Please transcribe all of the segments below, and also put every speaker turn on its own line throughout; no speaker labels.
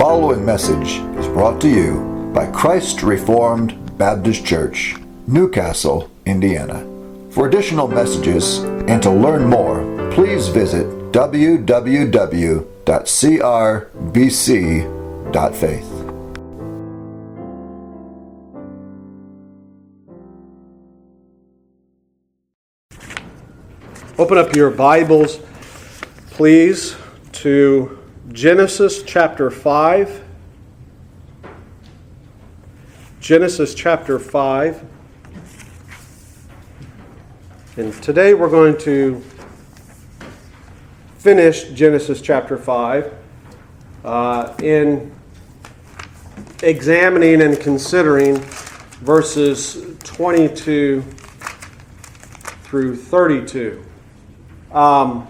following message is brought to you by Christ Reformed Baptist Church, Newcastle, Indiana. For additional messages and to learn more, please visit www.crbc.faith.
Open up your Bibles, please, to Genesis chapter 5. Genesis chapter 5. And today we're going to finish Genesis chapter 5 in examining and considering verses 22 through 32. I'm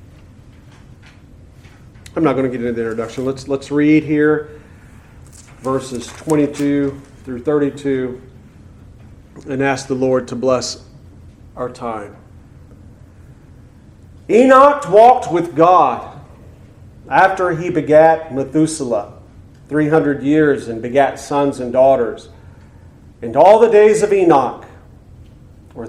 not going to get into the introduction. Let's read here verses 22 through 32 and ask the Lord to bless our time. Enoch walked with God after he begat Methuselah 300 years and begat sons and daughters. And all the days of Enoch were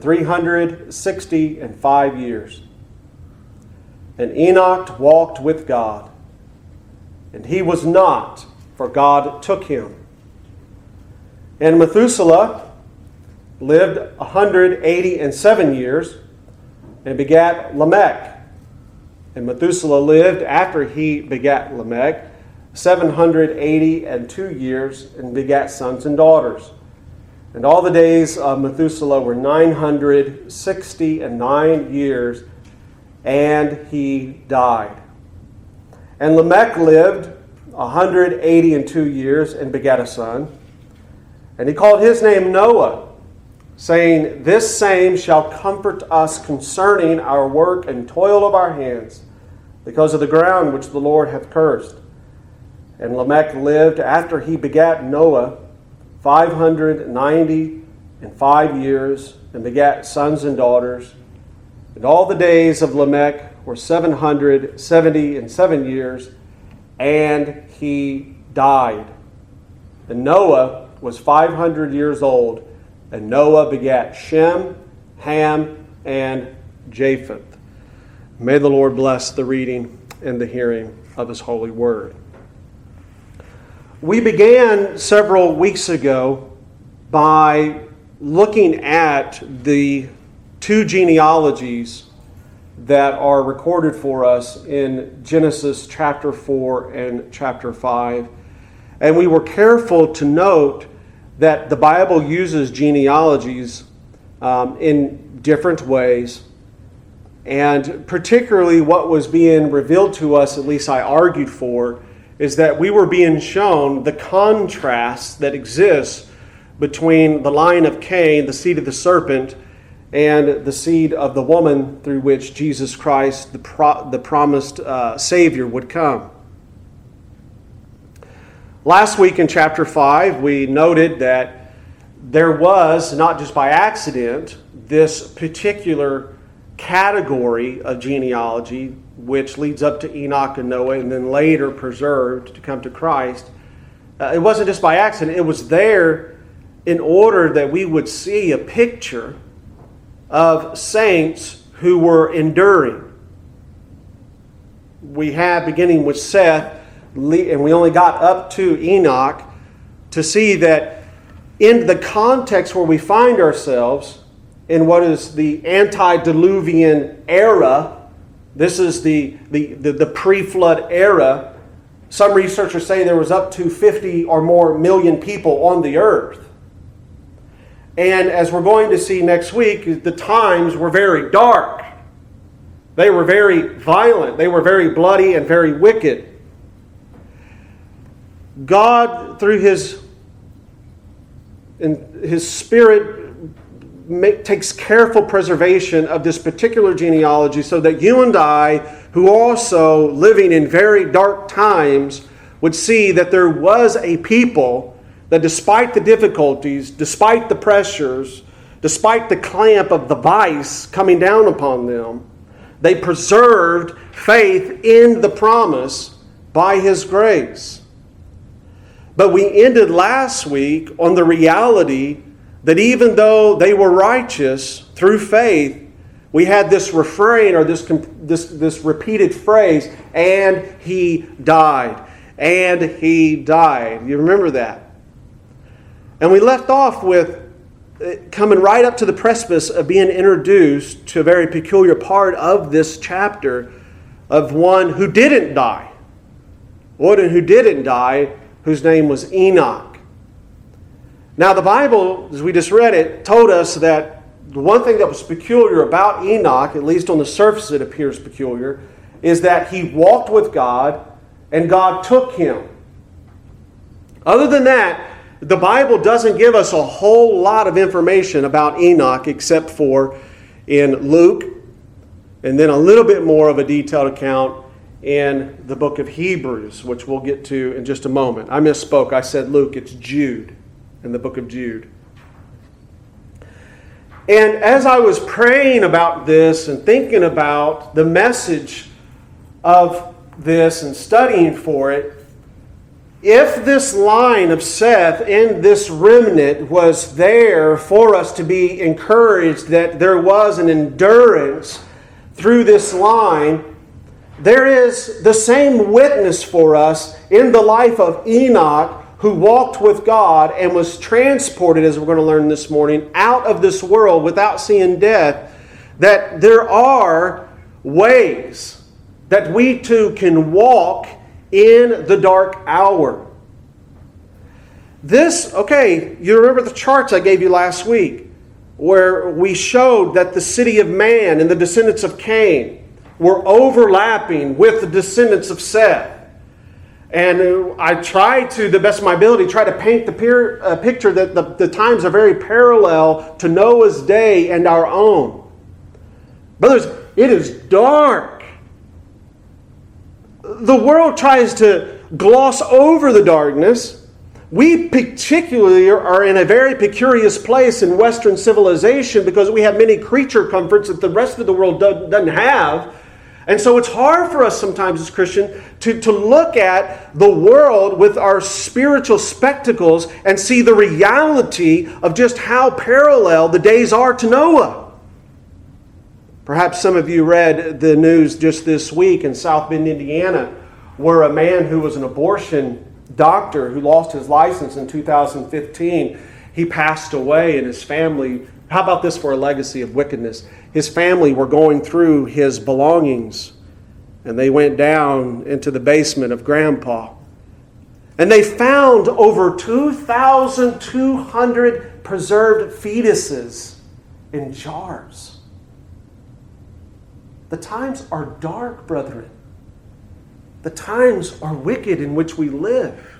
365 years. And Enoch walked with God, and he was not, for God took him. And Methuselah lived 187 years, and begat Lamech. And Methuselah lived, after he begat Lamech, 782 years, and begat sons and daughters. And all the days of Methuselah were 969 years, and he died. And Lamech lived 182 years and begat a son. And he called his name Noah, saying, This same shall comfort us concerning our work and toil of our hands, because of the ground which the Lord hath cursed. And Lamech lived, after he begat Noah, 595 years, and begat sons and daughters. And all the days of Lamech were 777 years, and he died. And Noah was 500 years old, and Noah begat Shem, Ham, and Japheth. May the Lord bless the reading and the hearing of His holy word. We began several weeks ago by looking at the two genealogies that are recorded for us in Genesis chapter 4 and chapter 5. And we were careful to note that the Bible uses genealogies in different ways. And particularly what was being revealed to us, at least I argued for, is that we were being shown the contrast that exists between the line of Cain, the seed of the serpent, and the seed of the woman through which Jesus Christ, the promised Savior, would come. Last week in chapter 5, we noted that there was, not just by accident, this particular category of genealogy which leads up to Enoch and Noah and then later preserved to come to Christ. It wasn't just by accident. It was there in order that we would see a picture of saints who were enduring. We had, beginning with Seth, and we only got up to Enoch, to see that in the context where we find ourselves, in what is the antediluvian era, this is the pre-flood era. Some researchers say there was up to 50 or more million people on the earth. And as we're going to see next week, the times were very dark. They were very violent. They were very bloody and very wicked. God, through His Spirit, takes careful preservation of this particular genealogy so that you and I, who are also living in very dark times, would see that there was a people that despite the difficulties, despite the pressures, despite the clamp of the vice coming down upon them, they preserved faith in the promise by His grace. But we ended last week on the reality that even though they were righteous through faith, we had this refrain or this repeated phrase, and he died. And he died. You remember that? And we left off with coming right up to the precipice of being introduced to a very peculiar part of this chapter of one who didn't die. One who didn't die, whose name was Enoch. Now the Bible, as we just read it, told us that the one thing that was peculiar about Enoch, at least on the surface it appears peculiar, is that he walked with God and God took him. Other than that, the Bible doesn't give us a whole lot of information about Enoch except for in Luke, and then a little bit more of a detailed account in the book of Hebrews, which we'll get to in just a moment. I misspoke. I said Luke. It's Jude, in the book of Jude. And as I was praying about this and thinking about the message of this and studying for it, if this line of Seth and this remnant was there for us to be encouraged that there was an endurance through this line, there is the same witness for us in the life of Enoch, who walked with God and was transported, as we're going to learn this morning, out of this world without seeing death, that there are ways that we too can walk in the dark hour. You remember the charts I gave you last week, where we showed that the city of man and the descendants of Cain were overlapping with the descendants of Seth. And I tried to, the best of my ability, try to paint the picture that the times are very parallel to Noah's day and our own. Brothers, it is dark. The world tries to gloss over the darkness. We particularly are in a very precarious place in Western civilization because we have many creature comforts that the rest of the world doesn't have. And so it's hard for us sometimes as Christians to look at the world with our spiritual spectacles and see the reality of just how parallel the days are to Noah. Perhaps some of you read the news just this week in South Bend, Indiana, where a man who was an abortion doctor who lost his license in 2015, he passed away, and his family, how about this for a legacy of wickedness? His family were going through his belongings, and they went down into the basement of Grandpa. And they found over 2,200 preserved fetuses in jars. The times are dark, brethren. The times are wicked in which we live.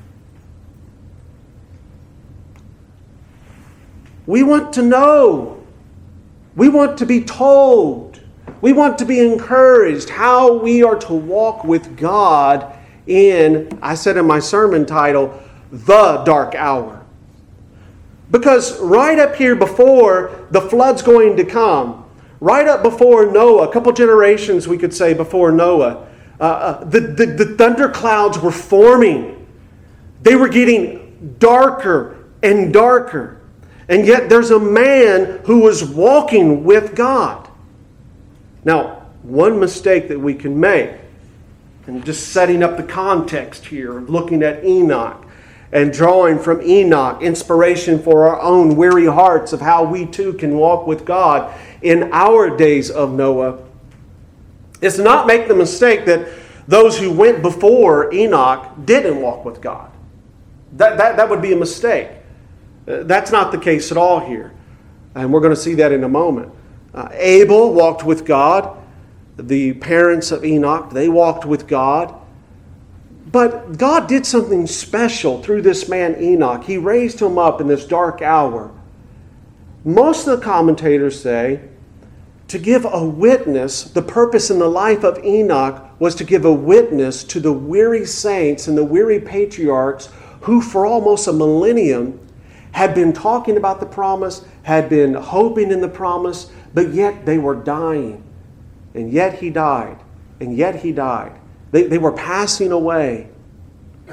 We want to know. We want to be told. We want to be encouraged how we are to walk with God in, I said in my sermon title, the dark hour. Because right up here before the flood's going to come, right up before Noah, a couple generations we could say before Noah, the thunder clouds were forming. They were getting darker and darker. And yet there's a man who was walking with God. Now, one mistake that we can make, and just setting up the context here, of looking at Enoch and drawing from Enoch inspiration for our own weary hearts of how we too can walk with God in our days of Noah, is not make the mistake that those who went before Enoch didn't walk with God. That would be a mistake. That's not the case at all here. And we're going to see that in a moment. Abel walked with God. The parents of Enoch, they walked with God. But God did something special through this man Enoch. He raised him up in this dark hour. Most of the commentators say to give a witness, the purpose in the life of Enoch was to give a witness to the weary saints and the weary patriarchs who for almost a millennium had been talking about the promise, had been hoping in the promise, but yet they were dying. And yet he died. And yet he died. They were passing away.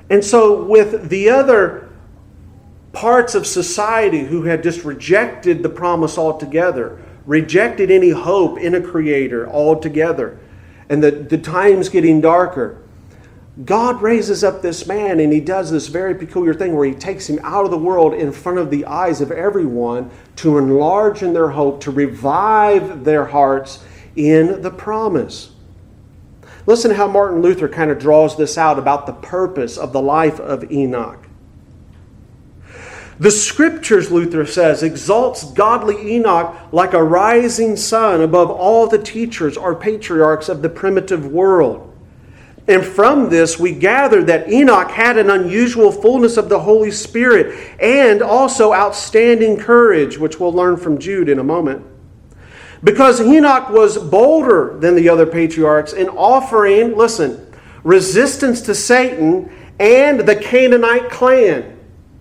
And so with the other parts of society who had just rejected the promise altogether, rejected any hope in a Creator altogether, and the time's getting darker, God raises up this man, and He does this very peculiar thing where He takes him out of the world in front of the eyes of everyone to enlarge in their hope, to revive their hearts in the promise. Listen to how Martin Luther kind of draws this out about the purpose of the life of Enoch. The Scriptures, Luther says, exalts godly Enoch like a rising sun above all the teachers or patriarchs of the primitive world. And from this we gather that Enoch had an unusual fullness of the Holy Spirit and also outstanding courage, which we'll learn from Jude in a moment. Because Enoch was bolder than the other patriarchs in offering, listen, resistance to Satan and the Canaanite clan.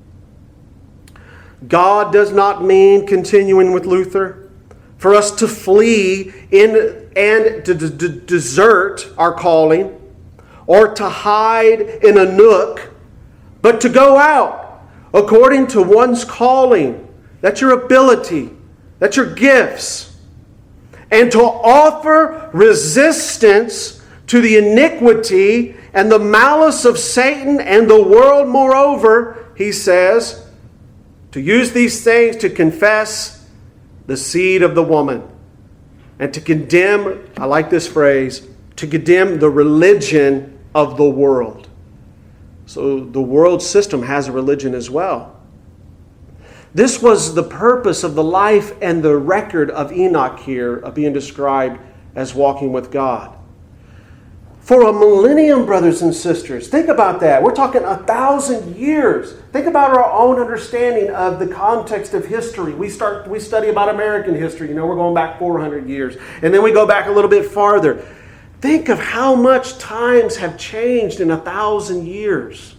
God does not mean, continuing with Luther, for us to flee and to desert our calling, or to hide in a nook, but to go out according to one's calling. That's your ability. That's your gifts. And to offer resistance to the iniquity and the malice of Satan and the world. Moreover, he says, to use these things to confess the seed of the woman and to condemn, I like this phrase, to condemn the religion of the world. So the world system has a religion as well. This was the purpose of the life and the record of Enoch here, being described as walking with God. For a millennium, brothers and sisters, think about that. We're talking 1,000 years. Think about our own understanding of the context of history. We study about American history. We're going back 400 years. And then we go back a little bit farther. Think of how much times have changed in 1,000 years.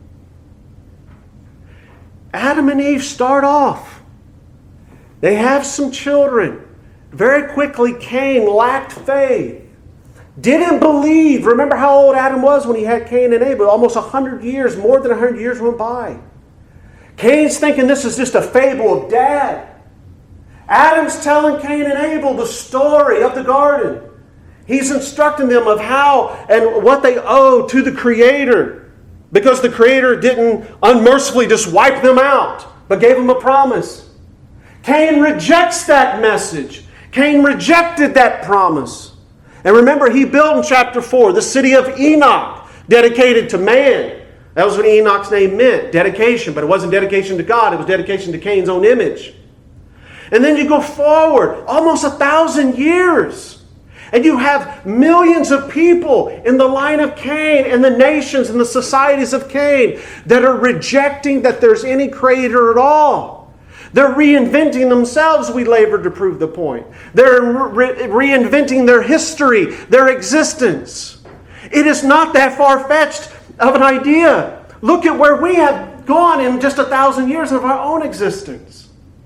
Adam and Eve start off. They have some children. Very quickly, Cain lacked faith. Didn't believe. Remember how old Adam was when he had Cain and Abel? Almost 100 years, more than 100 years went by. Cain's thinking this is just a fable of Dad. Adam's telling Cain and Abel the story of the garden. He's instructing them of how and what they owe to the Creator. Because the Creator didn't unmercifully just wipe them out, but gave them a promise. Cain rejects that message. Cain rejected that promise. And remember, he built in chapter 4 the city of Enoch, dedicated to man. That was what Enoch's name meant, dedication. But it wasn't dedication to God, it was dedication to Cain's own image. And then you go forward, almost 1,000 years. And you have millions of people in the line of Cain and the nations and the societies of Cain that are rejecting that there's any Creator at all. They're reinventing themselves, we labor to prove the point. They're reinventing their history, their existence. It is not that far-fetched of an idea. Look at where we have gone in just 1,000 years of our own existence.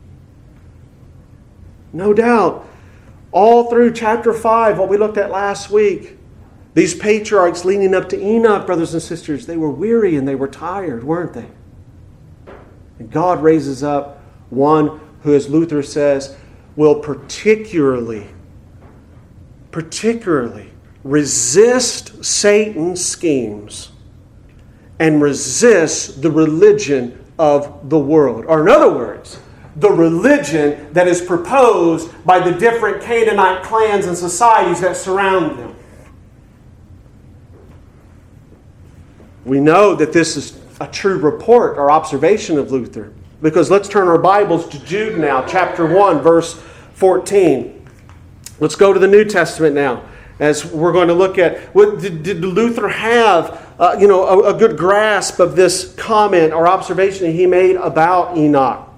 No doubt, all through chapter 5, what we looked at last week, these patriarchs leading up to Enoch, brothers and sisters, they were weary and they were tired, weren't they? And God raises up one who, as Luther says, will particularly resist Satan's schemes and resist the religion of the world. Or in other words, the religion that is proposed by the different Canaanite clans and societies that surround them. We know that this is a true report or observation of Luther. Because let's turn our Bibles to Jude now, chapter 1, verse 14. Let's go to the New Testament now, as we're going to look at, did Luther have a good grasp of this comment or observation that he made about Enoch?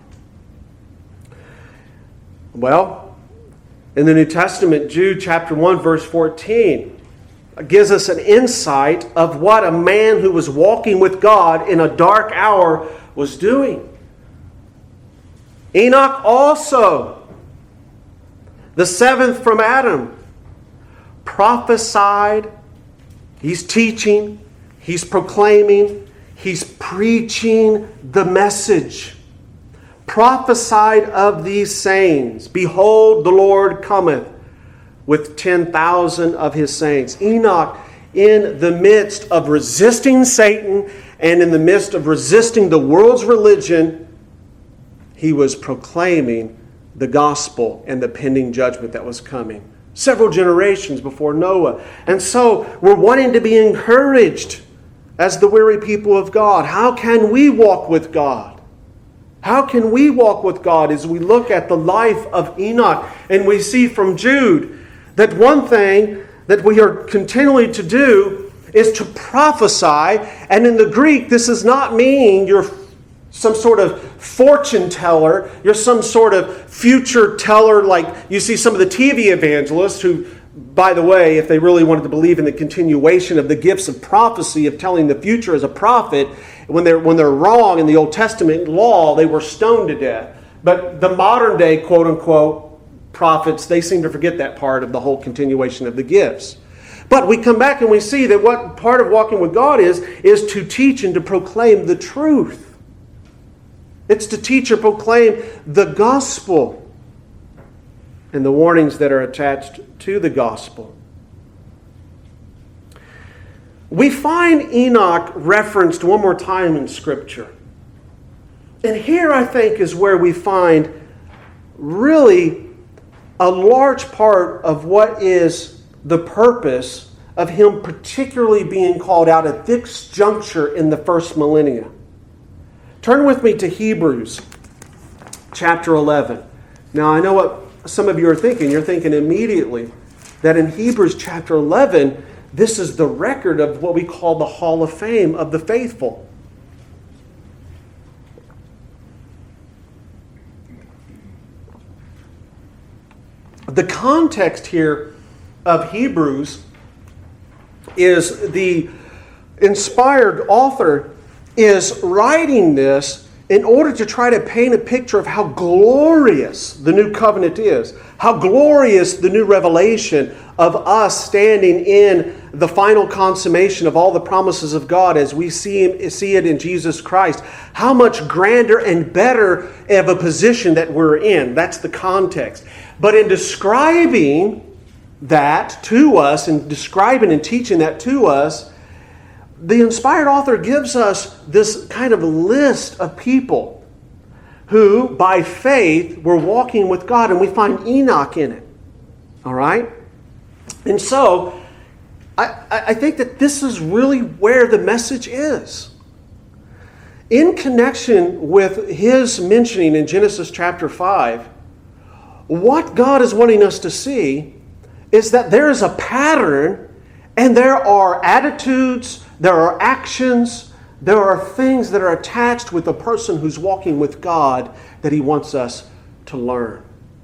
Well, in the New Testament, Jude chapter 1, verse 14 gives us an insight of what a man who was walking with God in a dark hour was doing. Enoch also, the seventh from Adam, prophesied. He's teaching. He's proclaiming. He's preaching the message. Prophesied of these sayings, behold, the Lord cometh with 10,000 of his saints. Enoch, in the midst of resisting Satan and in the midst of resisting the world's religion, he was proclaiming the gospel and the pending judgment that was coming several generations before Noah. And so we're wanting to be encouraged as the weary people of God. How can we walk with God? How can we walk with God as we look at the life of Enoch and we see from Jude that one thing that we are continually to do is to prophesy. And in the Greek, this does not mean you're some sort of fortune teller. You're some sort of future teller like you see some of the TV evangelists who, by the way, if they really wanted to believe in the continuation of the gifts of prophecy, of telling the future as a prophet, when they're wrong in the Old Testament law, they were stoned to death. But the modern day, quote-unquote, prophets, they seem to forget that part of the whole continuation of the gifts. But we come back and we see that what part of walking with God is to teach and to proclaim the truth. It's to teach or proclaim the gospel and the warnings that are attached to the gospel. We find Enoch referenced one more time in Scripture. And here, I think, is where we find really a large part of what is the purpose of him particularly being called out at this juncture in the first millennia. Turn with me to Hebrews chapter 11. Now, I know what some of you are thinking. You're thinking immediately that in Hebrews chapter 11, this is the record of what we call the Hall of Fame of the faithful. The context here of Hebrews is the inspired author is writing this in order to try to paint a picture of how glorious the new covenant is, how glorious the new revelation of us standing in the final consummation of all the promises of God as we see it in Jesus Christ, how much grander and better of a position that we're in. That's the context. But in describing that to us, and describing and teaching that to us, the inspired author gives us this kind of list of people who, by faith, were walking with God, and we find Enoch in it. All right? And so, I think that this is really where the message is. In connection with his mentioning in Genesis chapter 5, what God is wanting us to see is that there is a pattern, and there are attitudes, there are actions, there are things that are attached with a person who's walking with God that he wants us to learn.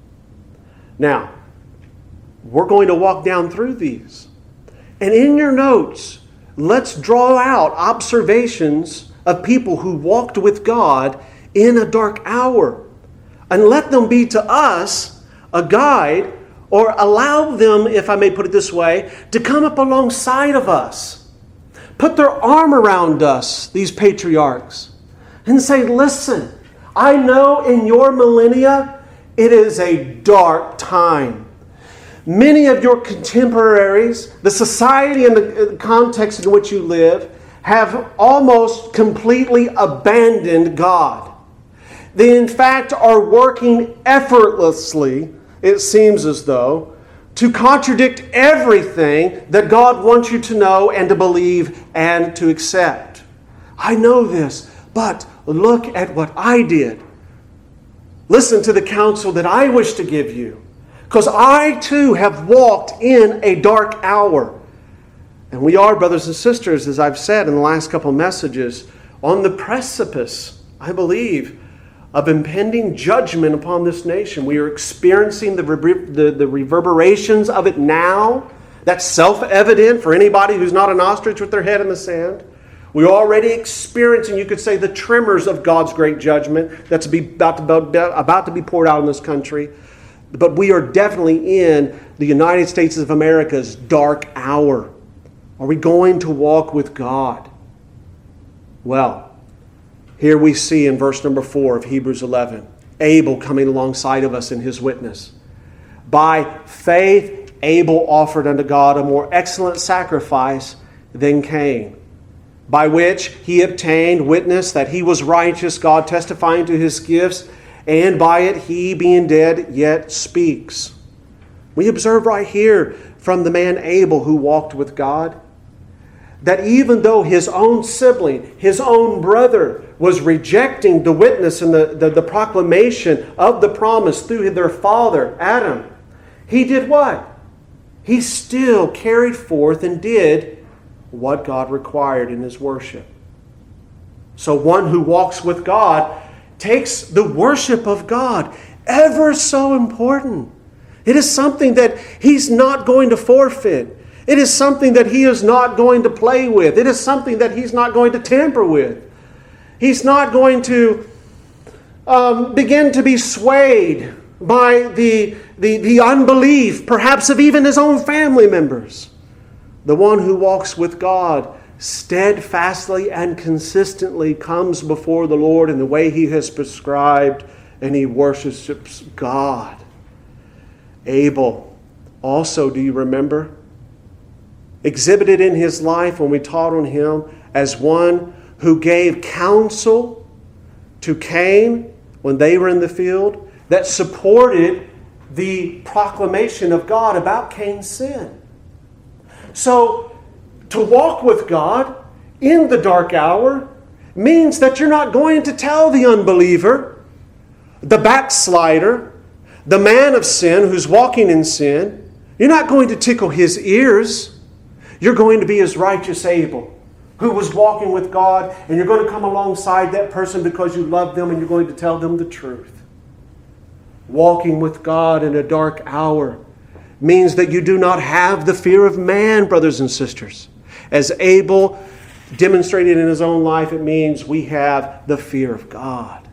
Now, we're going to walk down through these. And in your notes, let's draw out observations of people who walked with God in a dark hour. And let them be to us a guide, or allow them, if I may put it this way, to come up alongside of us. Put their arm around us, these patriarchs, and say, listen, I know in your millennia it is a dark time. Many of your contemporaries, the society and the context in which you live, have almost completely abandoned God. They, in fact, are working effortlessly, it seems as though, to contradict everything that God wants you to know and to believe and to accept. I know this, but look at what I did. Listen to the counsel that I wish to give you, because I too have walked in a dark hour. And we are, brothers and sisters, as I've said in the last couple of messages, on the precipice, I believe, of impending judgment upon this nation. We are experiencing the reverberations of it now. That's self-evident for anybody who's not an ostrich with their head in the sand. We're already experiencing, you could say, the tremors of God's great judgment that's about to be poured out in this country. But we are definitely in the United States of America's dark hour. Are we going to walk with God? Well, here we see in verse number 4 of Hebrews 11, Abel coming alongside of us in his witness. By faith, Abel offered unto God a more excellent sacrifice than Cain, by which he obtained witness that he was righteous, God testifying to his gifts, and by it he, being dead, yet speaks. We observe right here from the man Abel who walked with God, that even though his own sibling, his own brother, was rejecting the witness and the proclamation of the promise through their father, Adam, he did what? He still carried forth and did what God required in his worship. So one who walks with God takes the worship of God ever so important. It is something that he's not going to forfeit. It is something that he is not going to play with. It is something that he's not going to tamper with. He's not going to begin to be swayed by the unbelief, perhaps of even his own family members. The one who walks with God steadfastly and consistently comes before the Lord in the way he has prescribed, and he worships God. Abel also, do you remember, exhibited in his life when we taught on him as one who gave counsel to Cain when they were in the field that supported the proclamation of God about Cain's sin. So, to walk with God in the dark hour means that you're not going to tell the unbeliever, the backslider, the man of sin who's walking in sin, you're not going to tickle his ears. You're going to be as righteous Abel, who was walking with God, and you're going to come alongside that person because you love them and you're going to tell them the truth. Walking with God in a dark hour means that you do not have the fear of man, brothers and sisters. As Abel demonstrated in his own life, it means we have the fear of God.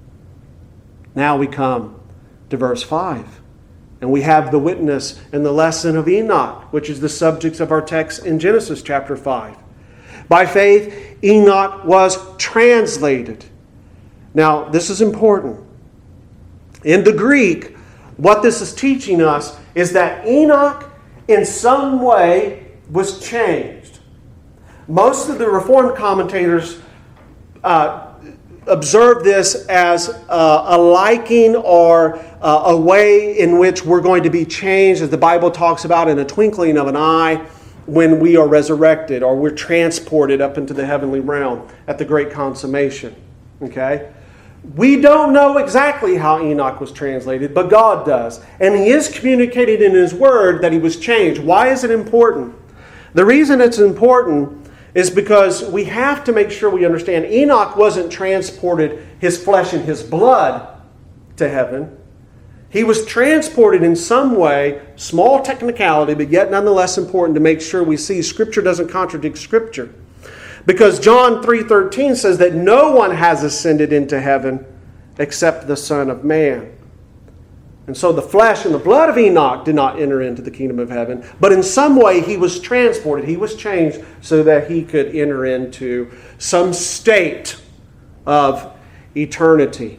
Now we come to verse 5. And we have the witness and the lesson of Enoch, which is the subject of our text in Genesis chapter 5. By faith, Enoch was translated. Now, this is important. In the Greek, what this is teaching us is that Enoch in some way was changed. Most of the Reformed commentators observe this as a liking or a way in which we're going to be changed, as the Bible talks about, in a twinkling of an eye when we are resurrected or we're transported up into the heavenly realm at the great consummation. Okay? We don't know exactly how Enoch was translated, but God does. And He is communicating in His Word that he was changed. Why is it important? The reason it's important is because we have to make sure we understand Enoch wasn't transported, his flesh and his blood, to heaven. He was transported in some way, small technicality, but yet nonetheless important to make sure we see Scripture doesn't contradict Scripture. Because John 3:13 says that no one has ascended into heaven except the Son of Man. And so the flesh and the blood of Enoch did not enter into the kingdom of heaven, but in some way he was transported, he was changed so that he could enter into some state of eternity,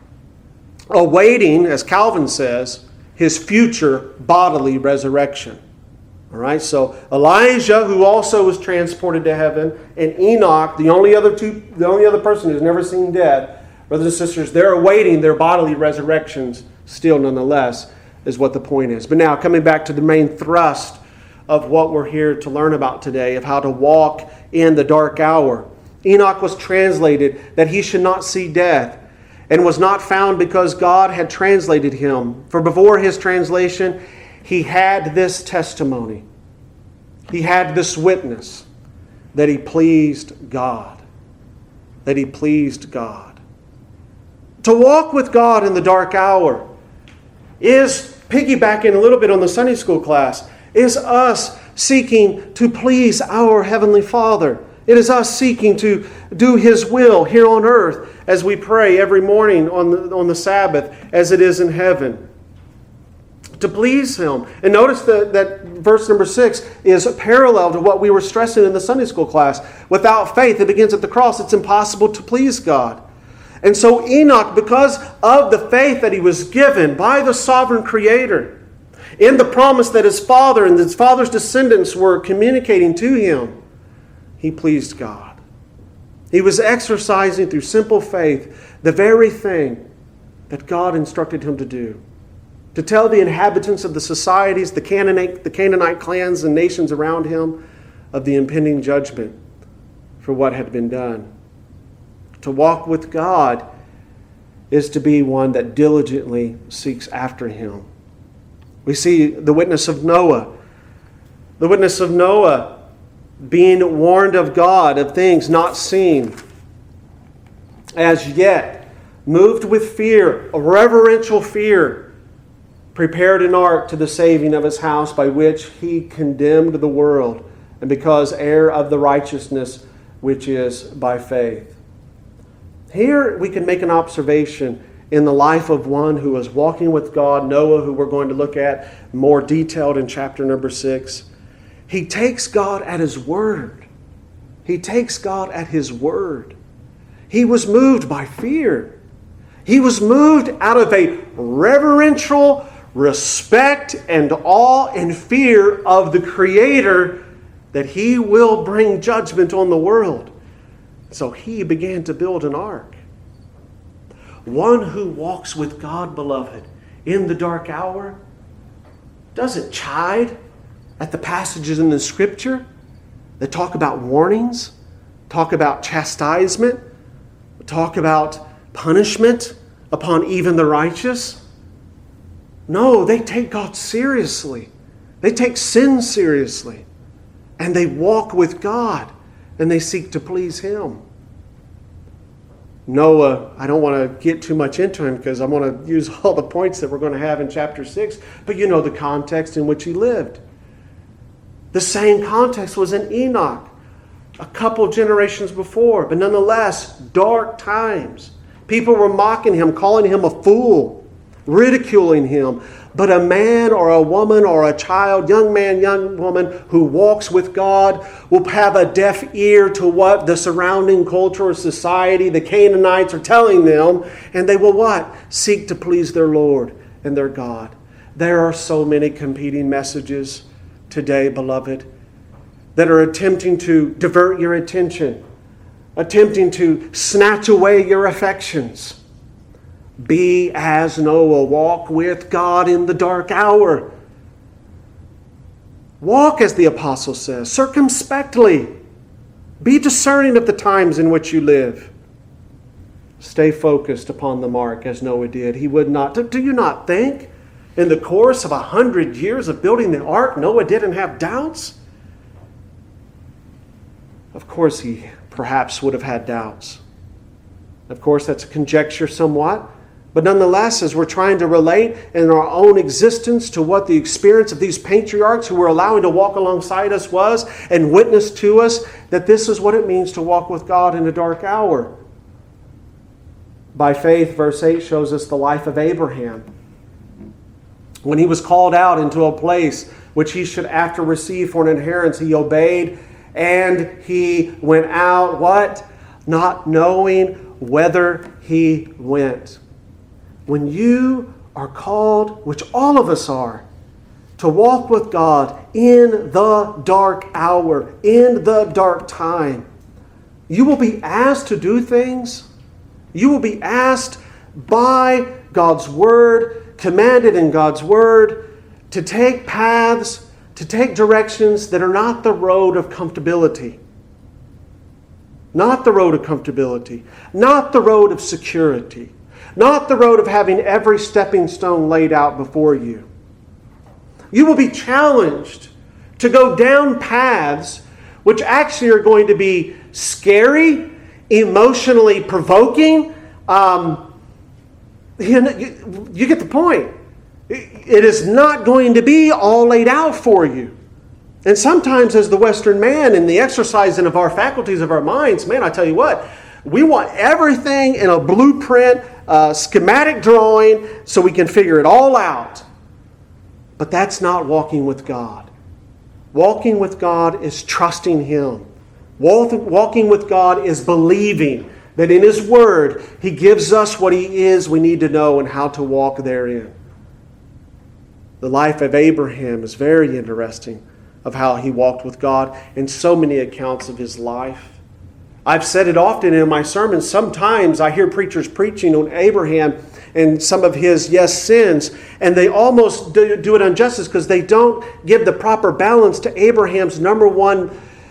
awaiting, as Calvin says, his future bodily resurrection. All right, so Elijah, who also was transported to heaven, and Enoch, the only other person who's never seen death, brothers and sisters, they're awaiting their bodily resurrections still, nonetheless, is what the point is. But now, coming back to the main thrust of what we're here to learn about today, of how to walk in the dark hour. Enoch was translated that he should not see death, and was not found because God had translated him. For before his translation, he had this testimony. He had this witness that he pleased God. That he pleased God. To walk with God in the dark hour is, piggybacking a little bit on the Sunday school class, is us seeking to please our Heavenly Father. It is us seeking to do His will here on earth as we pray every morning on the Sabbath as it is in heaven. to please Him. And notice that verse number 6 is parallel to what we were stressing in the Sunday school class. Without faith, it begins at the cross. It's impossible to please God. And so Enoch, because of the faith that he was given by the sovereign Creator, in the promise that his father and his father's descendants were communicating to him, he pleased God. He was exercising through simple faith the very thing that God instructed him to do. To tell the inhabitants of the societies, the Canaanite clans and nations around him of the impending judgment for what had been done. To walk with God is to be one that diligently seeks after Him. We see the witness of Noah. The witness of Noah being warned of God of things not seen as yet, moved with fear, a reverential fear, prepared an ark to the saving of his house, by which he condemned the world, and because heir of the righteousness which is by faith. Here we can make an observation in the life of one who was walking with God, Noah, who we're going to look at more detailed in chapter number 6. He takes God at His word. He takes God at His word. He was moved by fear. He was moved out of a reverential respect and awe and fear of the Creator that He will bring judgment on the world. So he began to build an ark. One who walks with God, beloved, in the dark hour, doesn't chide at the passages in the Scripture that talk about warnings, talk about chastisement, talk about punishment upon even the righteous. No, they take God seriously. They take sin seriously. And they walk with God. And they seek to please Him. Noah, I don't want to get too much into him because I want to use all the points that we're going to have in chapter 6. But you know the context in which he lived. The same context was in Enoch, a couple generations before. But nonetheless, dark times. People were mocking him, calling him a fool, ridiculing him. But a man or a woman or a child, young man, young woman who walks with God will have a deaf ear to what the surrounding culture or society, the Canaanites, are telling them. And they will what? Seek to please their Lord and their God. There are so many competing messages today, beloved, that are attempting to divert your attention, attempting to snatch away your affections. Be as Noah. Walk with God in the dark hour. Walk, as the apostle says, circumspectly. Be discerning of the times in which you live. Stay focused upon the mark as Noah did. He would not. Do you not think in the course of 100 years of building the ark, Noah didn't have doubts? Of course he perhaps would have had doubts. Of course that's a conjecture somewhat. But nonetheless, as we're trying to relate in our own existence to what the experience of these patriarchs who were allowing to walk alongside us was and witness to us that this is what it means to walk with God in a dark hour. By faith, verse 8 shows us the life of Abraham. When he was called out into a place which he should after receive for an inheritance, he obeyed and he went out, what? Not knowing whither he went. When you are called, which all of us are, to walk with God in the dark hour, in the dark time, you will be asked to do things. You will be asked by God's Word, commanded in God's Word, to take paths, to take directions that are not the road of comfortability. Not the road of comfortability. Not the road of security. Not the road of having every stepping stone laid out before you. You will be challenged to go down paths which actually are going to be scary, emotionally provoking. You get the point. It is not going to be all laid out for you. And sometimes as the Western man in the exercising of our faculties of our minds, man, I tell you what, we want everything in a blueprint, schematic drawing, so we can figure it all out. But that's not walking with God. Walking with God is trusting Him. Walking with God is believing that in His Word, He gives us what He is we need to know and how to walk therein. The life of Abraham is very interesting of how he walked with God in so many accounts of his life. I've said it often in my sermons. Sometimes I hear preachers preaching on Abraham and some of his, sins, and they almost do it injustice because they don't give the proper balance to Abraham's number one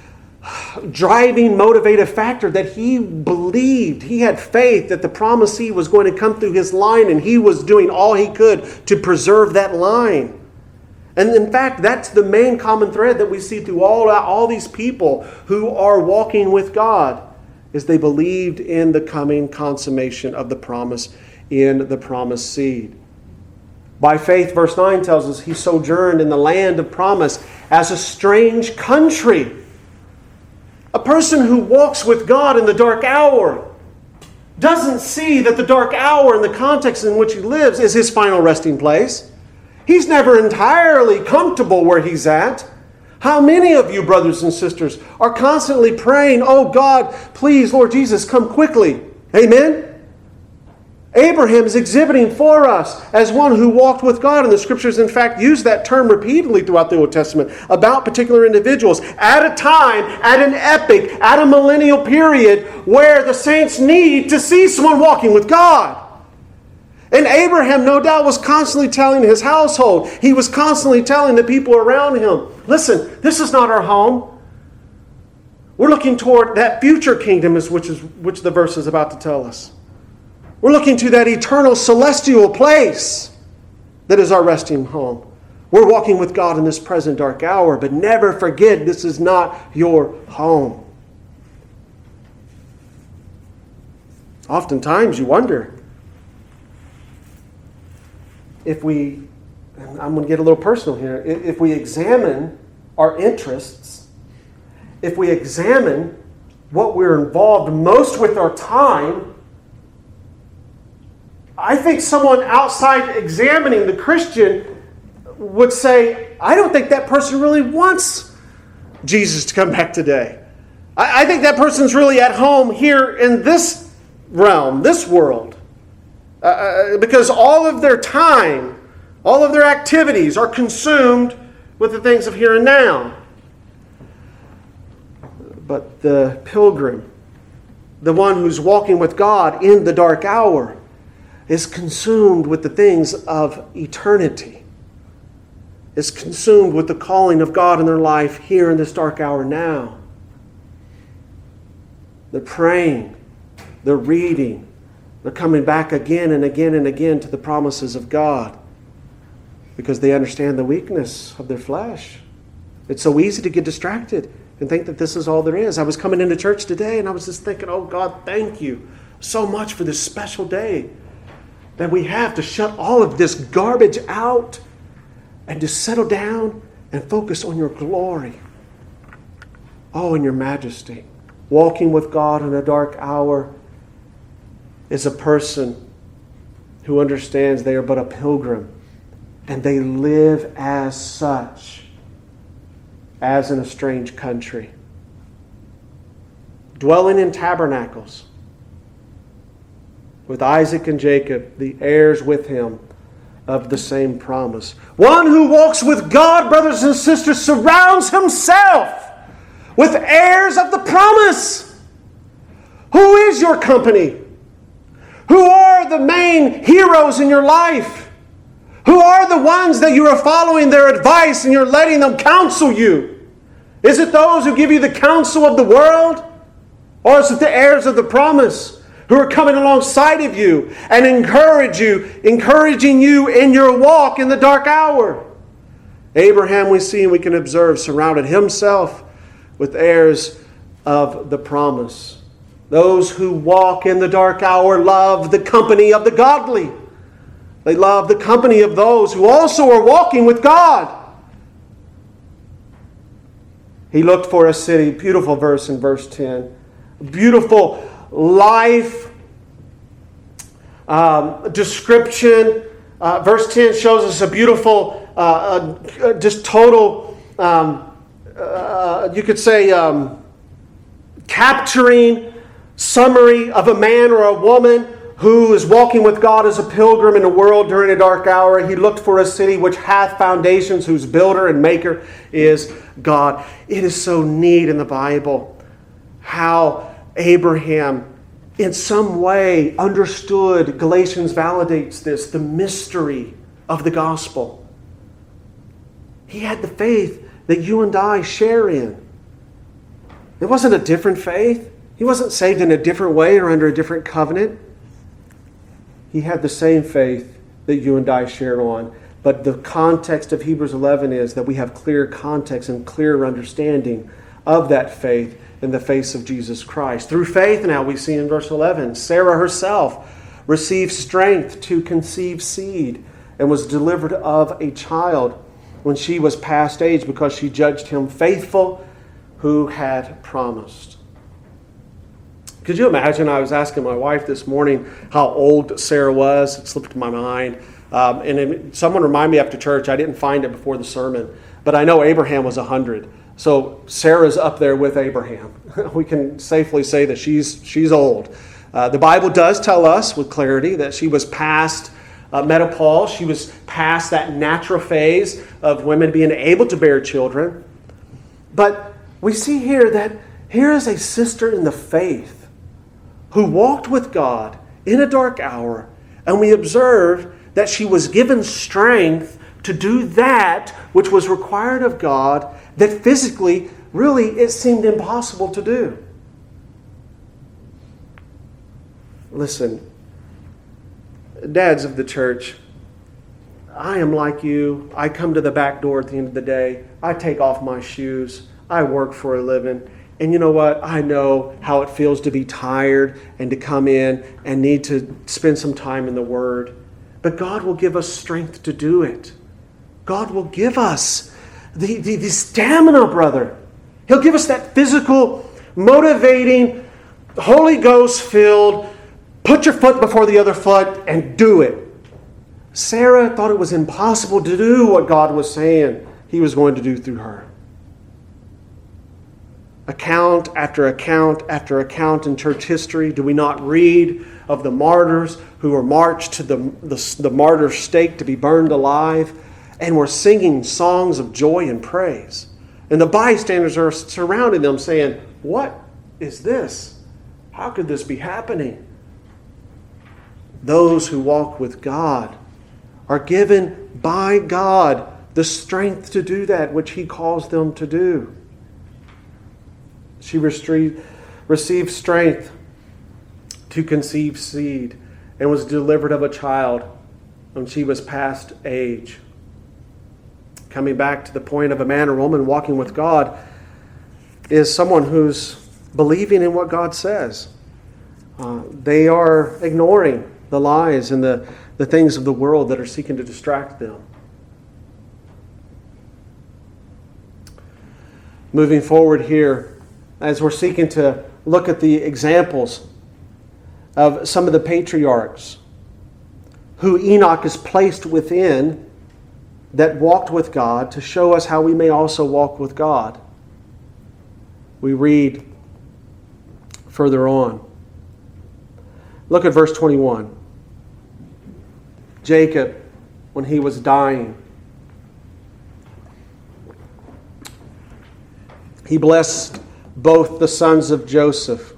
driving, motivative factor, that he believed, he had faith that the promised seed was going to come through his line, and he was doing all he could to preserve that line. And in fact, that's the main common thread that we see through all these people who are walking with God, is they believed in the coming consummation of the promise in the promised seed. By faith, verse 9 tells us, he sojourned in the land of promise as a strange country. A person who walks with God in the dark hour doesn't see that the dark hour and the context in which he lives is his final resting place. He's never entirely comfortable where he's at. How many of you, brothers and sisters, are constantly praying, "Oh God, please, Lord Jesus, come quickly"? Amen? Abraham is exhibiting for us as one who walked with God, and the Scriptures, in fact, use that term repeatedly throughout the Old Testament about particular individuals at a time, at an epoch, at a millennial period where the saints need to see someone walking with God. And Abraham, no doubt, was constantly telling his household, he was constantly telling the people around him, listen, this is not our home. We're looking toward that future kingdom, which the verse is about to tell us. We're looking to that eternal celestial place that is our resting home. We're walking with God in this present dark hour, but never forget this is not your home. Oftentimes you wonder if we, and I'm going to get a little personal here, if we examine our interests, if we examine what we're involved most with our time, I think someone outside examining the Christian would say, I don't think that person really wants Jesus to come back today. I think that person's really at home here in this realm, this world. Because all of their time, all of their activities are consumed with the things of here and now. But the pilgrim, the one who's walking with God in the dark hour, is consumed with the things of eternity, is consumed with the calling of God in their life here in this dark hour now. They're praying, they're reading, they're coming back again and again and again to the promises of God because they understand the weakness of their flesh. It's so easy to get distracted and think that this is all there is. I was coming into church today and I was just thinking, oh God, thank you so much for this special day that we have to shut all of this garbage out and to settle down and focus on your glory. Oh, in your majesty. Walking with God in a dark hour is a person who understands they are but a pilgrim and they live as such, as in a strange country. Dwelling in tabernacles with Isaac and Jacob, the heirs with him of the same promise. One who walks with God, brothers and sisters, surrounds himself with heirs of the promise. Who is your company? Who are the main heroes in your life? Who are the ones that you are following their advice and you're letting them counsel you? Is it those who give you the counsel of the world? Or is it the heirs of the promise who are coming alongside of you and encouraging you in your walk in the dark hour? Abraham, we see and we can observe, surrounded himself with heirs of the promise. Those who walk in the dark hour love the company of the godly. They love the company of those who also are walking with God. He looked for a city, beautiful verse in verse 10. Beautiful life description. Verse 10 shows us a beautiful just total, you could say, capturing summary of a man or a woman who is walking with God as a pilgrim in the world during a dark hour. He looked for a city which hath foundations, whose builder and maker is God. It is so neat in the Bible how Abraham in some way understood, Galatians validates this, the mystery of the gospel. He had the faith that you and I share in. It wasn't a different faith. He wasn't saved in a different way or under a different covenant. He had the same faith that you and I shared on. But the context of Hebrews 11 is that we have clear context and clear understanding of that faith in the face of Jesus Christ. Through faith now we see in verse 11, Sarah herself received strength to conceive seed and was delivered of a child when she was past age because she judged him faithful who had promised. Could you imagine? I was asking my wife this morning how old Sarah was. It slipped my mind. Someone reminded me after church. I didn't find it before the sermon. But I know Abraham was 100. So Sarah's up there with Abraham. We can safely say that she's old. The Bible does tell us with clarity that she was past menopause. She was past that natural phase of women being able to bear children. But we see here that here is a sister in the faith who walked with God in a dark hour, and we observe that she was given strength to do that which was required of God that physically, really, it seemed impossible to do. Listen, dads of the church, I am like you. I come to the back door at the end of the day. I take off my shoes. I work for a living. And you know what? I know how it feels to be tired and to come in and need to spend some time in the Word. But God will give us strength to do it. God will give us the stamina, brother. He'll give us that physical, motivating, Holy Ghost-filled, put your foot before the other foot and do it. Sarah thought it was impossible to do what God was saying He was going to do through her. Account after account after account in church history, do we not read of the martyrs who were marched to the martyr's stake to be burned alive and were singing songs of joy and praise? And the bystanders are surrounding them saying, "What is this? How could this be happening?" Those who walk with God are given by God the strength to do that which He calls them to do. She received strength to conceive seed and was delivered of a child when she was past age. Coming back to the point of a man or woman walking with God is someone who's believing in what God says. They are ignoring the lies and the things of the world that are seeking to distract them. Moving forward here, as we're seeking to look at the examples of some of the patriarchs who Enoch is placed within that walked with God to show us how we may also walk with God. We read further on. Look at verse 21. Jacob, when he was dying, he blessed both the sons of Joseph,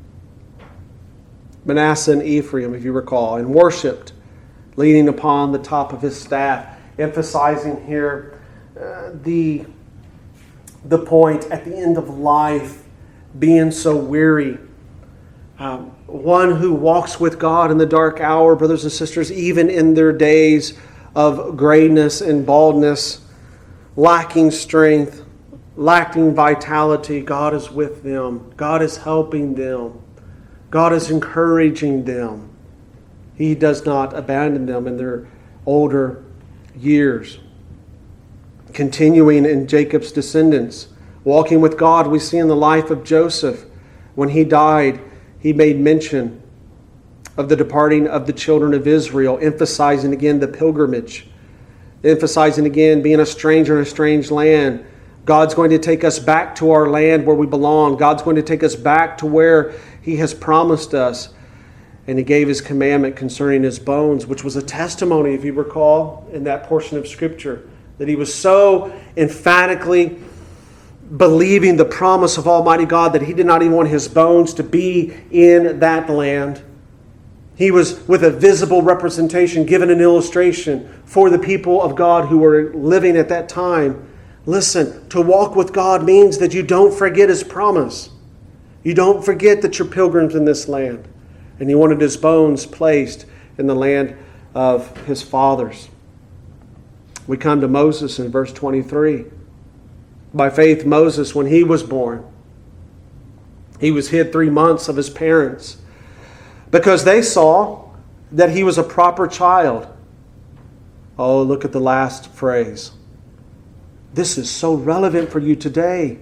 Manasseh and Ephraim, if you recall, and worshipped, leaning upon the top of his staff, emphasizing here the point at the end of life, being so weary. One who walks with God in the dark hour, brothers and sisters, even in their days of grayness and baldness, lacking strength, lacking vitality, God is with them. God is helping them. God is encouraging them. He does not abandon them in their older years. Continuing in Jacob's descendants, walking with God, we see in the life of Joseph. When he died, he made mention of the departing of the children of Israel, emphasizing again the pilgrimage. emphasizing again, being a stranger in a strange land. God's going to take us back to our land where we belong. God's going to take us back to where He has promised us. And He gave His commandment concerning His bones, which was a testimony, if you recall, in that portion of Scripture, that He was so emphatically believing the promise of Almighty God that He did not even want His bones to be in that land. He was, with a visible representation, given an illustration for the people of God who were living at that time. Listen, to walk with God means that you don't forget His promise. You don't forget that you're pilgrims in this land. And He wanted His bones placed in the land of His fathers. We come to Moses in verse 23. By faith, Moses, when he was born, he was hid 3 months of his parents because they saw that he was a proper child. Oh, look at the last phrase. This is so relevant for you today.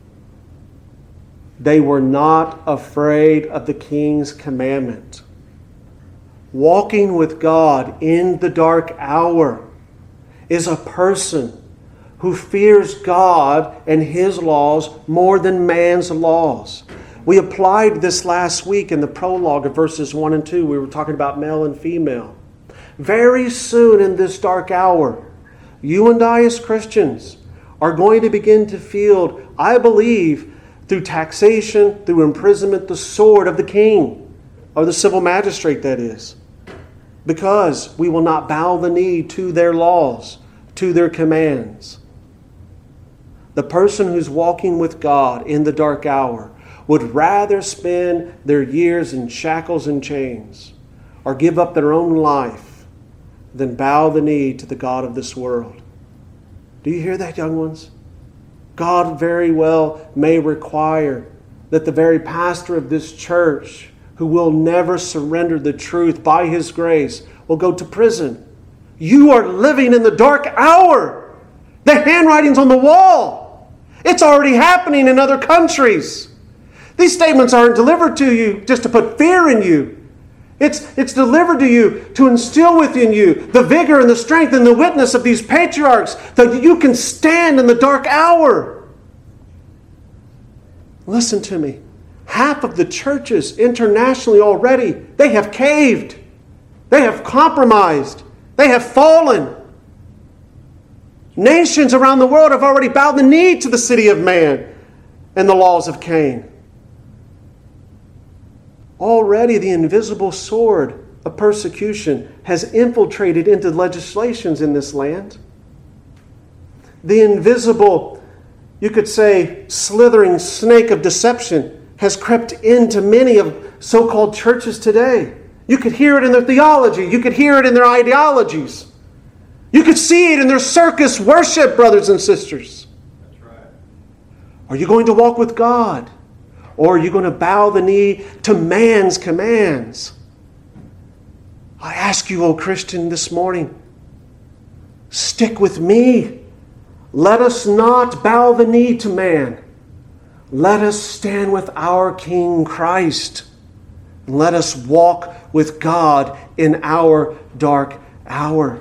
They were not afraid of the king's commandment. Walking with God in the dark hour is a person who fears God and His laws more than man's laws. We applied this last week in the prologue of verses 1 and 2. We were talking about male and female. Very soon in this dark hour, you and I as Christians are going to begin to feel, I believe, through taxation, through imprisonment, the sword of the king, or the civil magistrate, that is. Because we will not bow the knee to their laws, to their commands. The person who's walking with God in the dark hour would rather spend their years in shackles and chains or give up their own life than bow the knee to the God of this world. Do you hear that, young ones? God very well may require that the very pastor of this church, who will never surrender the truth by His grace, will go to prison. You are living in the dark hour. The handwriting's on the wall. It's already happening in other countries. These statements aren't delivered to you just to put fear in you. It's delivered to you to instill within you the vigor and the strength and the witness of these patriarchs that you can stand in the dark hour. Listen to me. Half of the churches internationally already, they have caved. They have compromised. They have fallen. Nations around the world have already bowed the knee to the city of man and the laws of Cain. Already the invisible sword of persecution has infiltrated into legislations in this land. The invisible, you could say, slithering snake of deception has crept into many of so-called churches today. You could hear it in their theology. You could hear it in their ideologies. You could see it in their circus worship, brothers and sisters.
That's right.
Are you going to walk with God? Or are you going to bow the knee to man's commands? I ask you, O Christian, this morning, stick with me. Let us not bow the knee to man. Let us stand with our King Christ. Let us walk with God in our dark hour.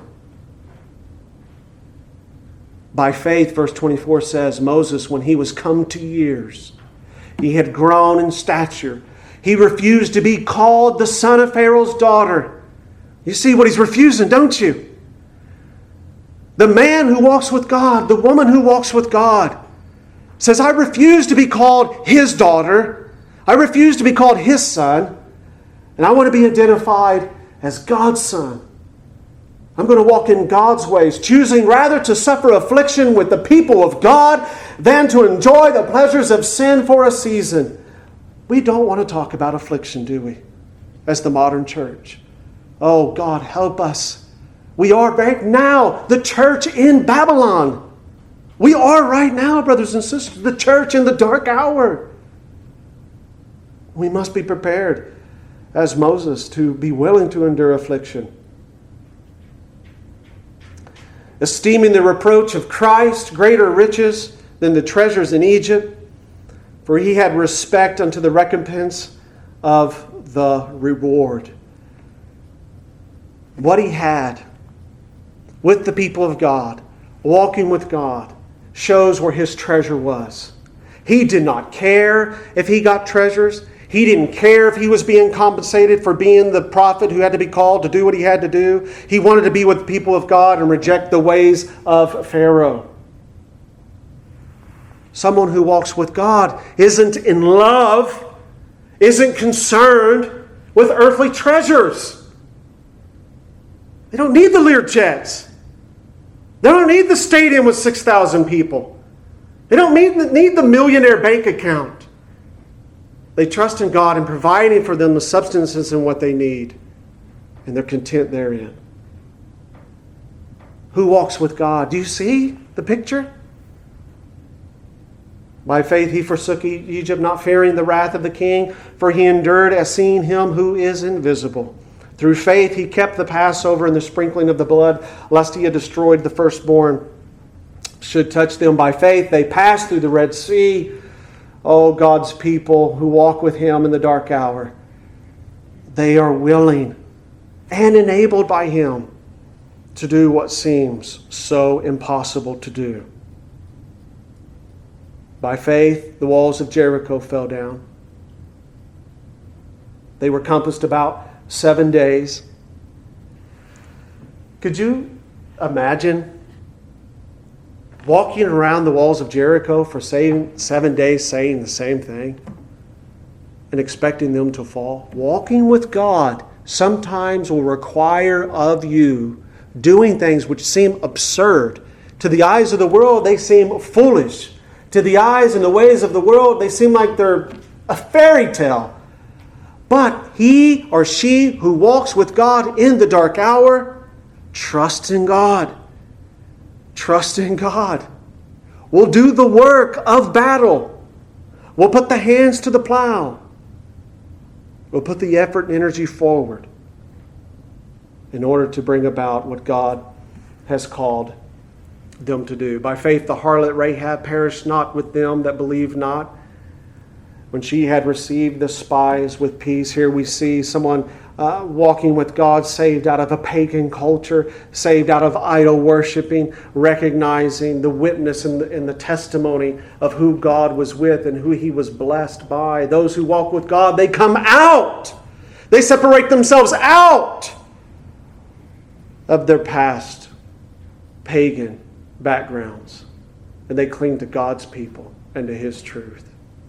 By faith, verse 24 says, Moses, when he was come to years, he had grown in stature. He refused to be called the son of Pharaoh's daughter. You see what he's refusing, don't you? The man who walks with God, the woman who walks with God, says, I refuse to be called his daughter. I refuse to be called his son. And I want to be identified as God's son. I'm going to walk in God's ways, choosing rather to suffer affliction with the people of God than to enjoy the pleasures of sin for a season. We don't want to talk about affliction, do we? As the modern church. Oh, God, help us. We are right now the church in Babylon. We are right now, brothers and sisters, the church in the dark hour. We must be prepared, as Moses, to be willing to endure affliction. Esteeming the reproach of Christ greater riches than the treasures in Egypt, for he had respect unto the recompense of the reward. What he had with the people of God, walking with God, shows where his treasure was. He did not care if he got treasures. He didn't care if he was being compensated for being the prophet who had to be called to do what he had to do. He wanted to be with the people of God and reject the ways of Pharaoh. Someone who walks with God isn't in love, isn't concerned with earthly treasures. They don't need the Learjets. They don't need the stadium with 6,000 people. They don't need the millionaire bank account. They trust in God and providing for them the substances and what they need. And they're content therein. Who walks with God? Do you see the picture? By faith he forsook Egypt, not fearing the wrath of the king, for he endured as seeing him who is invisible. Through faith he kept the Passover and the sprinkling of the blood, lest he had destroyed the firstborn should touch them. By faith they passed through the Red Sea. Oh, God's people who walk with him in the dark hour, they are willing and enabled by him to do what seems so impossible to do. By faith, the walls of Jericho fell down. They were compassed about 7 days. Could you imagine walking around the walls of Jericho for 7 days saying the same thing and expecting them to fall? Walking with God sometimes will require of you doing things which seem absurd. To the eyes of the world, they seem foolish. To the eyes and the ways of the world, they seem like they're a fairy tale. But he or she who walks with God in the dark hour, trusts in God. Trust in God. We'll do the work of battle. We'll put the hands to the plow. We'll put the effort and energy forward in order to bring about what God has called them to do. By faith the harlot Rahab perished not with them that believed not, when she had received the spies with peace. Here we see someone walking with God, saved out of a pagan culture, saved out of idol worshiping, recognizing the witness and the testimony of who God was with and who he was blessed by. Those who walk with God, they come out. They separate themselves out of their past pagan backgrounds, and they cling to God's people and to his truth.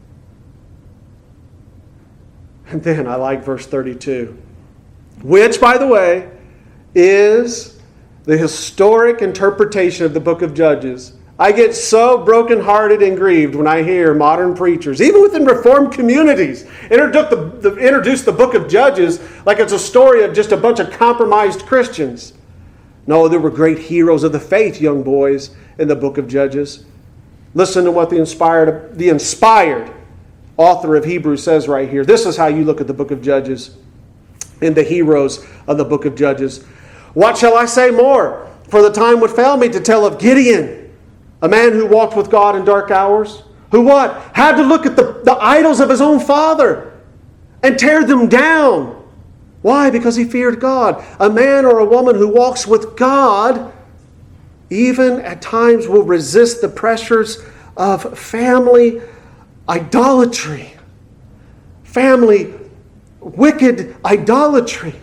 And then I like verse 32, which, by the way, is the historic interpretation of the book of Judges. I get so brokenhearted and grieved when I hear modern preachers, even within Reformed communities, introduce the book of Judges like it's a story of just a bunch of compromised Christians. No, there were great heroes of the faith, young boys, in the book of Judges. Listen to what the inspired author of Hebrews says right here. This is how you look at the book of Judges and the heroes of the book of Judges. What shall I say more? For the time would fail me to tell of Gideon, a man who walked with God in dark hours, who what? Had to look at the idols of his own father and tear them down. Why? Because he feared God. A man or a woman who walks with God even at times will resist the pressures of family idolatry, family wicked idolatry,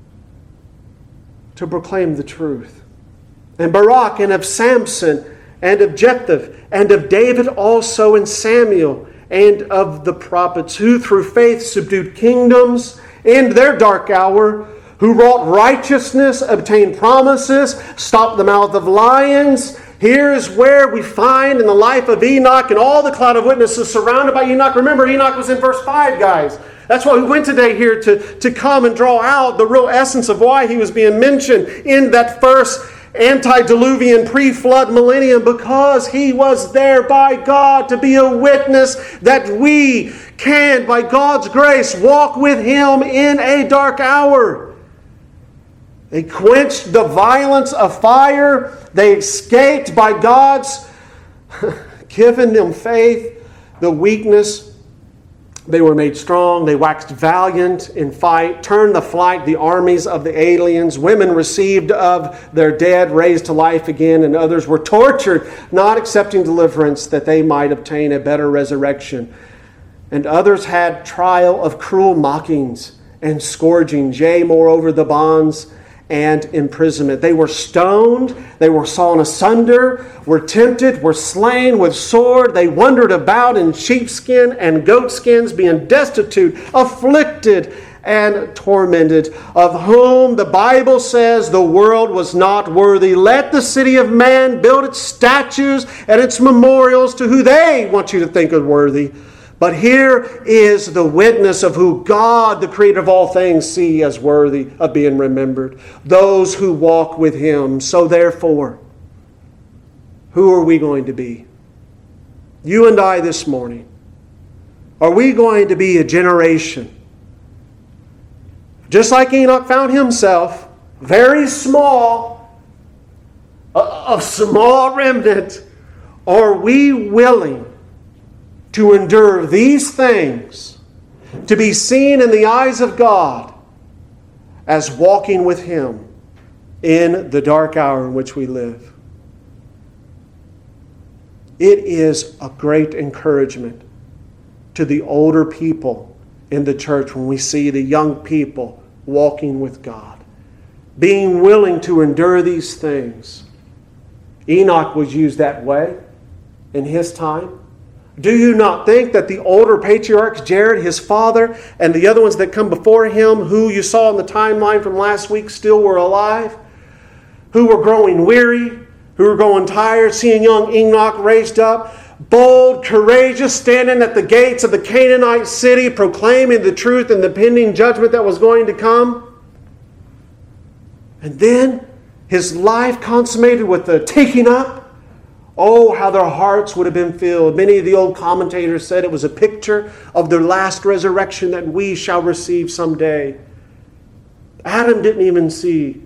to proclaim the truth. And Barak, and of Samson, and of Jephthah, and of David also, and Samuel, and of the prophets, who through faith subdued kingdoms in their dark hour, who wrought righteousness, obtained promises, stopped the mouth of lions. Here is where we find in the life of Enoch and all the cloud of witnesses surrounded by Enoch. Remember, Enoch was in verse 5, guys. That's why we went today here to come and draw out the real essence of why he was being mentioned in that first antediluvian pre-flood millennium, because he was there by God to be a witness that we can, by God's grace, walk with him in a dark hour. They quenched the violence of fire. They escaped by God's giving them faith, the weakness They were made strong. They waxed valiant in fight, turned the flight the armies of the aliens. Women received of their dead, raised to life again, and others were tortured, not accepting deliverance that they might obtain a better resurrection. And others had trial of cruel mockings and scourgings, yea, moreover, the bonds and imprisonment. They were stoned, they were sawn asunder, were tempted, were slain with sword. They wandered about in sheepskin and goatskins, being destitute, afflicted, and tormented, of whom the Bible says the world was not worthy. Let the city of man build its statues and its memorials to who they want you to think are worthy. But here is the witness of who God, the creator of all things, see as worthy of being remembered. Those who walk with Him. So therefore, who are we going to be? You and I this morning. Are we going to be a generation, just like Enoch found himself, very small, a small remnant? Are we willing to endure these things, to be seen in the eyes of God as walking with Him in the dark hour in which we live? It is a great encouragement to the older people in the church when we see the young people walking with God, being willing to endure these things. Enoch was used that way in his time. Do you not think that the older patriarchs, Jared, his father, and the other ones that come before him, who you saw in the timeline from last week, still were alive, who were growing weary, who were growing tired, seeing young Enoch raised up, bold, courageous, standing at the gates of the Canaanite city, proclaiming the truth and the pending judgment that was going to come? And then his life consummated with the taking up. Oh, how their hearts would have been filled. Many of the old commentators said it was a picture of their last resurrection that we shall receive someday. Adam didn't even see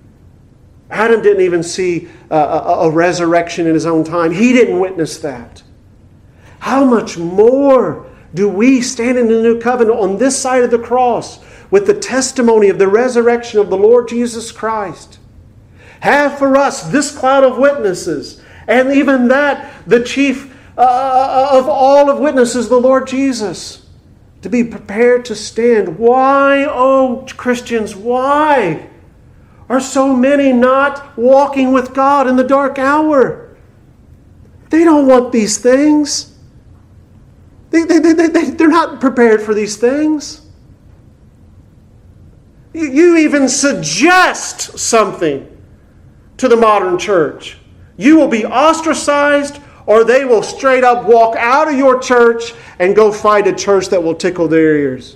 a resurrection in his own time. He didn't witness that. How much more do we stand in the new covenant on this side of the cross with the testimony of the resurrection of the Lord Jesus Christ? Have for us this cloud of witnesses, and even that, the chief of all of witnesses, the Lord Jesus, to be prepared to stand. Why, oh Christians, why are so many not walking with God in the dark hour? They don't want these things. They're not prepared for these things. You even suggest something to the modern church. You will be ostracized, or they will straight up walk out of your church and go find a church that will tickle their ears.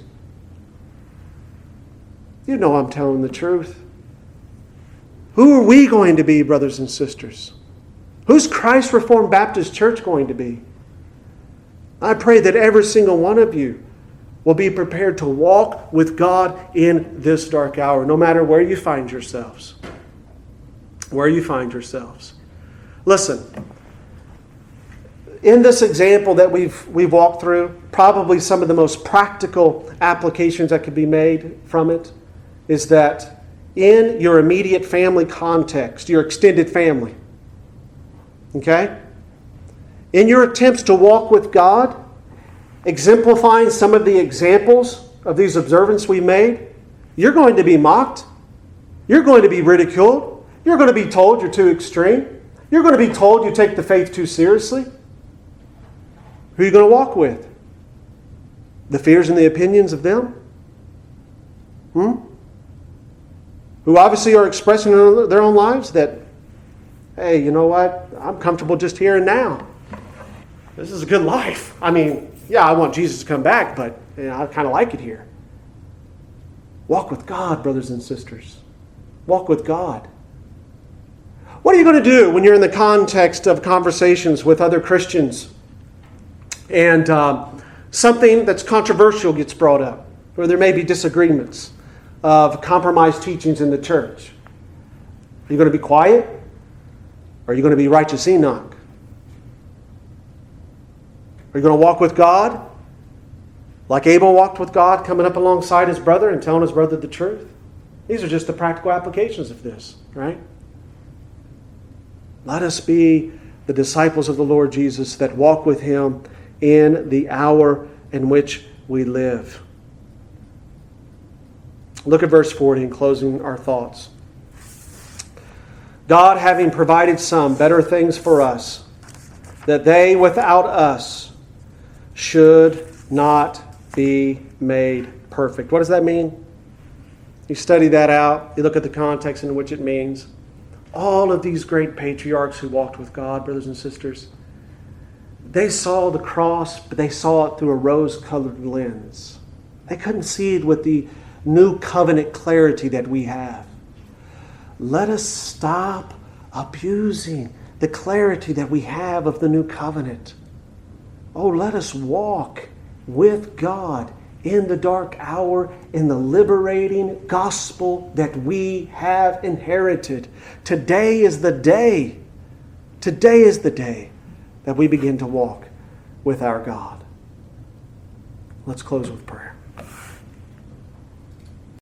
You know I'm telling the truth. Who are we going to be, brothers and sisters? Who's Christ Reformed Baptist Church going to be? I pray that every single one of you will be prepared to walk with God in this dark hour, no matter where you find yourselves. Where you find yourselves. Listen, in this example that we've walked through, probably some of the most practical applications that could be made from it is that in your immediate family context, your extended family, okay? In your attempts to walk with God, exemplifying some of the examples of these observances we made, you're going to be mocked. You're going to be ridiculed. You're going to be told you're too extreme. You're going to be told you take the faith too seriously. Who are you going to walk with? The fears and the opinions of them? Who obviously are expressing in their own lives that, hey, you know what? I'm comfortable just here and now. This is a good life. I mean, yeah, I want Jesus to come back, but I kind of like it here. Walk with God, brothers and sisters. Walk with God. What are you going to do when you're in the context of conversations with other Christians and something that's controversial gets brought up, or there may be disagreements of compromised teachings in the church? Are you going to be quiet? Or are you going to be righteous Enoch? Are you going to walk with God? Like Abel walked with God, coming up alongside his brother and telling his brother the truth. These are just the practical applications of this, right? Let us be the disciples of the Lord Jesus that walk with Him in the hour in which we live. Look at verse 40 in closing our thoughts. God, having provided some better things for us, that they without us should not be made perfect. What does that mean? You study that out. You look at the context in which it means. All of these great patriarchs who walked with God, brothers and sisters, they saw the cross, but they saw it through a rose-colored lens. They couldn't see it with the new covenant clarity that we have. Let us stop abusing the clarity that we have of the new covenant. Oh, let us walk with God in the dark hour, in the liberating gospel that we have inherited. Today is the day. Today is the day that we begin to walk with our God. Let's close with prayer.